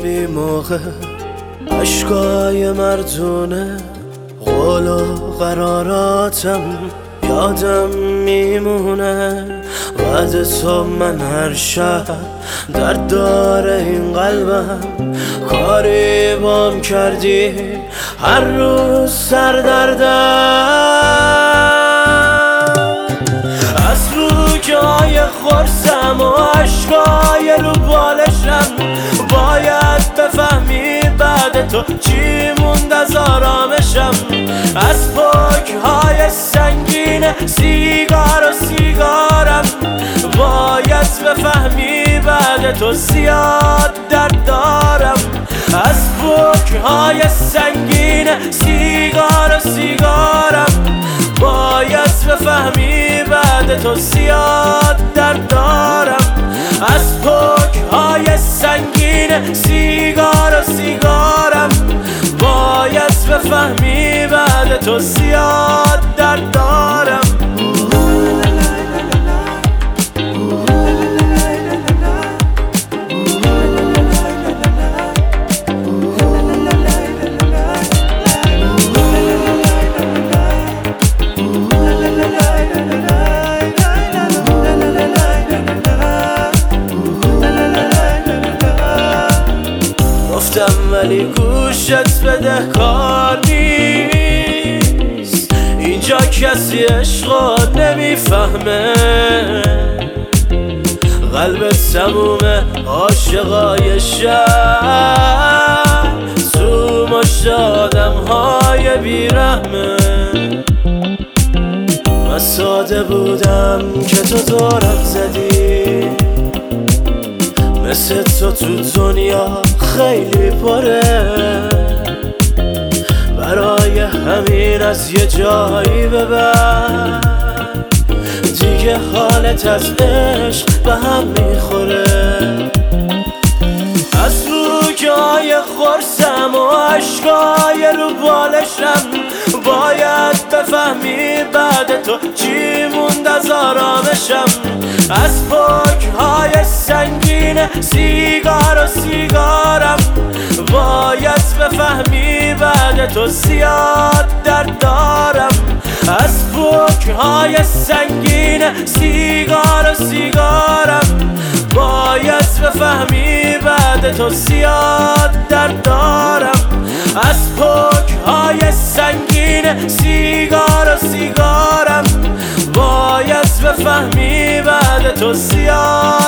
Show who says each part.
Speaker 1: بی موقع عشقای مردونه قول و قراراتم یادم میمونه بعد تو من هر شب درد داره این قلبم کاری بام کردی هر روز سردردم از روی خورسم و عشقای رو بالشم باید بفهمی بعد تو چی موند از آرامشم از پاکهای سنگین سیگار و سیگارم باید بفهمی بعد تو زیاد درد دارم از پاکهای سنگین سیگار و سیگارم باید بفهمی بعد تو زیاد درد دارم از پاکهای سنگین سیگار و سیگارم باید بفهمی بعد تو زیاد درد دارم ولی گوشت بده کار نیست اینجا کسی عشقا نمیفهمه قلبت تمومه عاشقای شهر تو مشت آدم های بیرحمه من ساده بودم که تو دورم زدی مثل تو دنیا خیلی پره برای همین از یه جایی ببر دیگه حالت از عشق به هم میخوره از روی خورسم و عشقای رو بالشم باید بفهمی بعد تو چی موند از آرامشم از پاکهای سنگین سیگار و سیگارم باید بفهمی بعد تو زیاد درد دارم از پاکهای سنگین سیگار و سیگارم باید بفهمی بعد تو زیاد درد دارم از پاکهای سنگین سیگار و سیگارم باید بفهمی بعد تو زیاد